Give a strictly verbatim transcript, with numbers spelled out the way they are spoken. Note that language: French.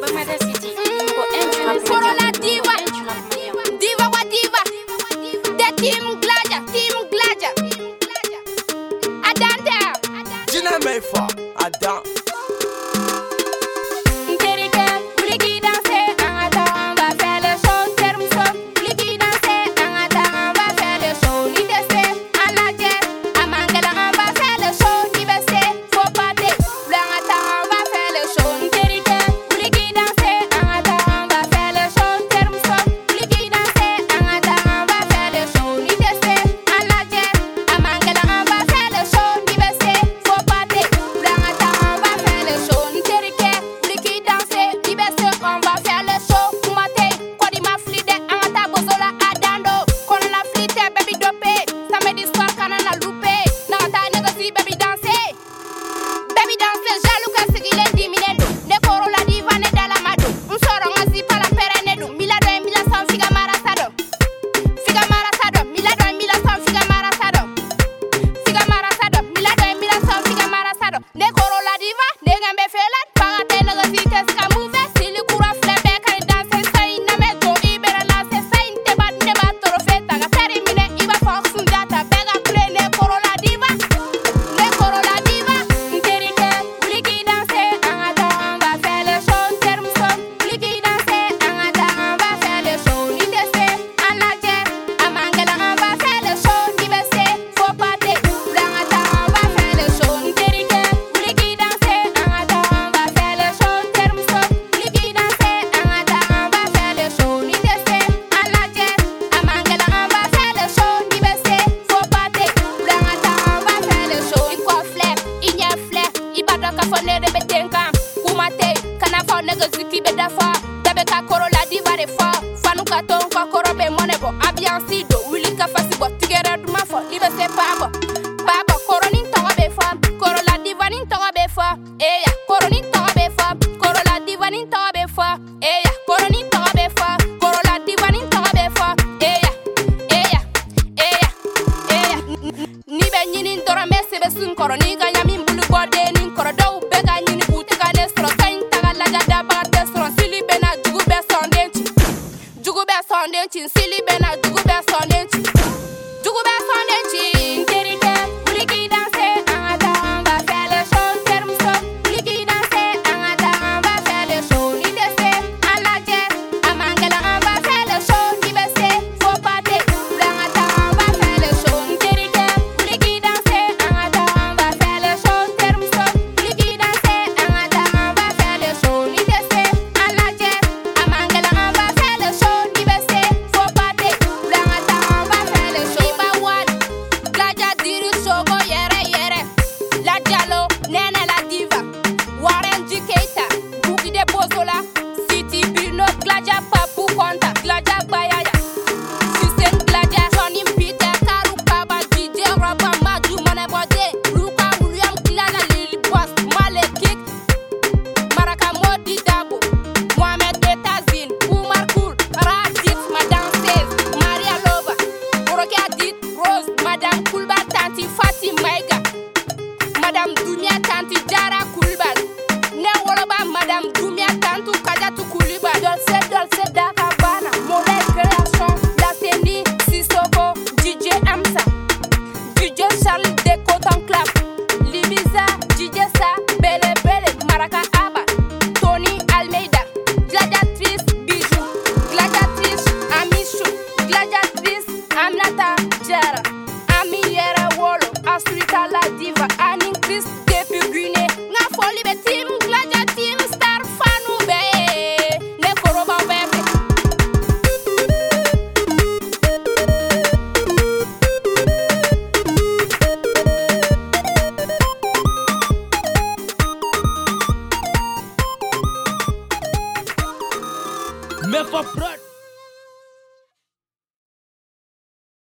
Corolla diva, diva wa diva, the team Glaja, team Glaja. Adante, Gina Mayfa, Adam. Corolla diva de fa, fanu ka ton ka koro be monebo, abiansi do, wili ka fasi bo, tigere duma fo, libe se pabo, pabo, koronin tonga be fa, Corolla diva nin tonga be fa, eya, koronin tonga be fa, Corolla diva nin tonga be fa, eya, koronin tonga be fa, Corolla diva nin tonga be fa, eya, eya, eya, eya, ni be nyini ndora mese be sun koro, ni ga nyami mbulu bode nin koro, do be ga nyini buti ka nestro, kain taga laja da ba destro, sili be na jugu be sondenti, jugu be sondenti, sili be na jugu be sondenti, jugu be sondenti, terite, uliki danse, angata, va faire les choses, termso, uliki danse, angata, va faire les choses, ni dese, alaje, amangela, va faire les choses, ni bese, faut pas te, angata, va faire les choses, terite, uliki danse, angata, va faire les choses, termso, uliki danse, angata, va faire les choses, ni dese, alaje, amangela, va faire les choses, ni bese, faut pas te, angata, va faire les choses, iba wal, Glaja diri sogo yere yere, la jalo, nene la diva, Warren G. Keita, Boogie de Bozola, City Bino, Glaja Papu Konta, Glaja Bayaya, System Glaja, Johnny Peter, Karu Kaba, D J Rabba, Maju Manebode, Luka William, Glana Lily Boss, Male Kick, Maraka Modi Dabo, Mohamed Betazine, Umar Kul, Radit, Madame Sez, Maria Lova, Orokia Dit, Rose, Madame Kulba, Tanti Fati Maiga, Madame Dumia, Tanti Jara Kulbal, Ne Woloba, Madame Dumia, Tantu Kajatu Kuliba, Dolce, Dolce, Dakabana, Mollet Création, La Sendi, Sissoko, D J Amsa, D J Charlie de Coton Club, Libiza, D J Sa, Bele Bele, Maraka Abba, Tony Almeida, Gladiatrice Bijou, Gladiatrice Amichou, Gladiatrice Aminata Jara, Ami Yera Wolo, Asrita la Diva, Annie Chris depuis Guinée, Nga Foli be Team Glaja Team Star Fanu be, Ne Koroba Webe. Mayfa Prod.